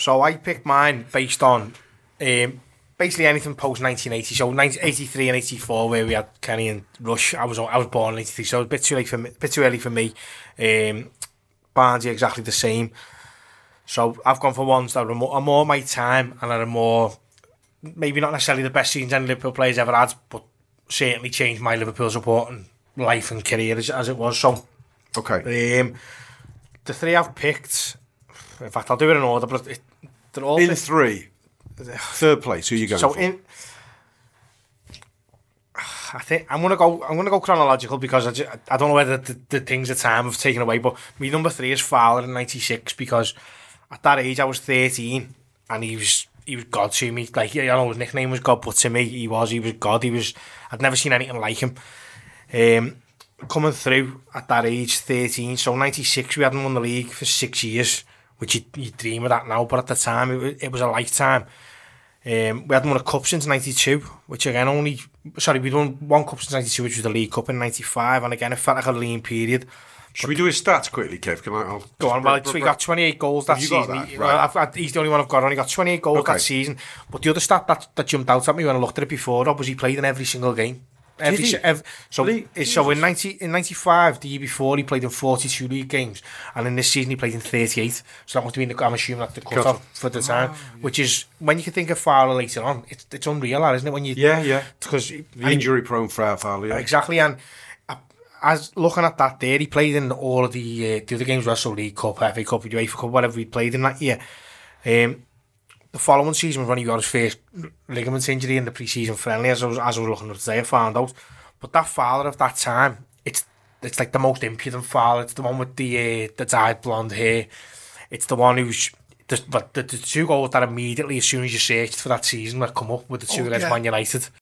So I picked mine based on basically anything post 1980. So 1983 and 84, where we had Kenny and Rush. I was born in 83, so it was a bit too late for me. A bit too early for me. Barnsley exactly the same. So I've gone for ones that are more my time and are more, maybe not necessarily the best seasons any Liverpool players ever had, but certainly changed my Liverpool supporting life and career as it was. So okay, the three I've picked, in fact I'll do it in order, but they're all in three. Third place, who are you going for? I think I'm gonna go chronological because I don't know whether the things at time have taken away, but my number 3 is Fowler in '96 because at that age I was 13 and he was God to me. Like, you know, his nickname was God, but to me he was God. I'd never seen anything like him. Coming through at that age, 13, so '96 we hadn't won the league for 6 years, which you dream of that now, but at the time it was a lifetime. We hadn't won a cup since '92, which again we'd won one cup since '92, which was the League Cup in '95, and again it felt like a lean period. Should we do his stats quickly, Kev? Go on. Well, we got 28 goals that season. He's the only one I've got. I only got 28 goals that season. But the other stat that jumped out at me when I looked at it before, was he played in every single game. So in '95, the year before, he played in 42 league games, and in this season he played in 38. So that must have been, I'm assuming, that's the cut-off for the time. Which is, when you can think of Fowler later on, it's unreal, isn't it? When you because the injury-prone Fowler. Yeah. Exactly, and as looking at that there, he played in all of the other games, Russell League Cup, FA Cup, UEFA Cup, whatever he played in that year. The following season was when he got his first ligament injury in the pre-season friendly, as I was looking at today, I found out. But that Fowler of that time, it's like the most impudent Fowler. It's the one with the dyed blonde hair. It's the one who's the two goals that immediately, as soon as you searched for that season, that come up with the two against Man United.